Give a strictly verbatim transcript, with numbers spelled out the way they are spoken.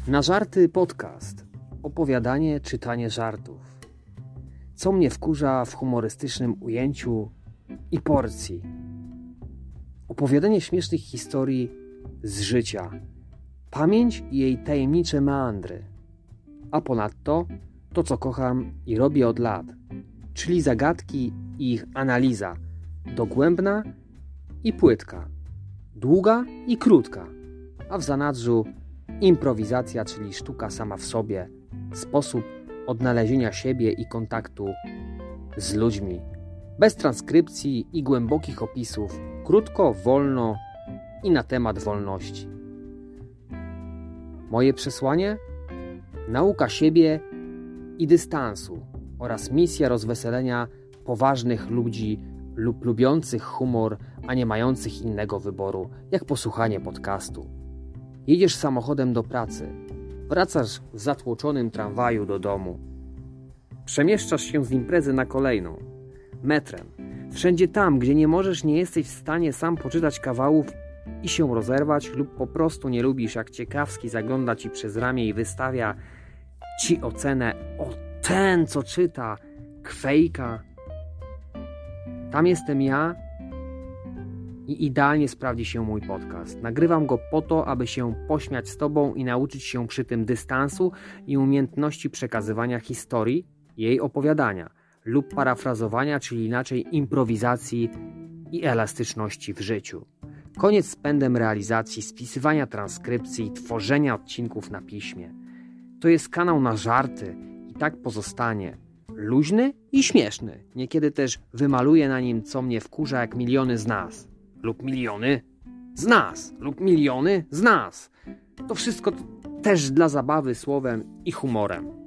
Na żarty podcast. Opowiadanie, czytanie żartów. Co mnie wkurza w humorystycznym ujęciu i porcji. Opowiadanie śmiesznych historii z życia. Pamięć i jej tajemnicze meandry. A ponadto to, co kocham i robię od lat. Czyli zagadki i ich analiza. Dogłębna i płytka. Długa i krótka. A w zanadrzu improwizacja, czyli sztuka sama w sobie, sposób odnalezienia siebie i kontaktu z ludźmi. Bez transkrypcji i głębokich opisów, krótko, wolno i na temat wolności. Moje przesłanie? Nauka siebie i dystansu oraz misja rozweselenia poważnych ludzi lub lubiących humor, a nie mających innego wyboru, jak posłuchanie podcastu. Jedziesz samochodem do pracy, wracasz w zatłoczonym tramwaju do domu. Przemieszczasz się z imprezy na kolejną, metrem. Wszędzie tam, gdzie nie możesz, nie jesteś w stanie sam poczytać kawałów i się rozerwać lub po prostu nie lubisz, jak ciekawski zagląda ci przez ramię i wystawia ci ocenę: o, ten co czyta, kwejka. Tam jestem ja i idealnie sprawdzi się mój podcast. Nagrywam go po to, aby się pośmiać z tobą i nauczyć się przy tym dystansu i umiejętności przekazywania historii, jej opowiadania lub parafrazowania, czyli inaczej improwizacji i elastyczności w życiu. Koniec z pędem realizacji, spisywania transkrypcji i tworzenia odcinków na piśmie. To jest kanał na żarty i tak pozostanie. Luźny i śmieszny. Niekiedy też wymaluję na nim, co mnie wkurza, jak miliony z nas. Lub miliony z nas. Lub miliony z nas. To wszystko też dla zabawy słowem i humorem.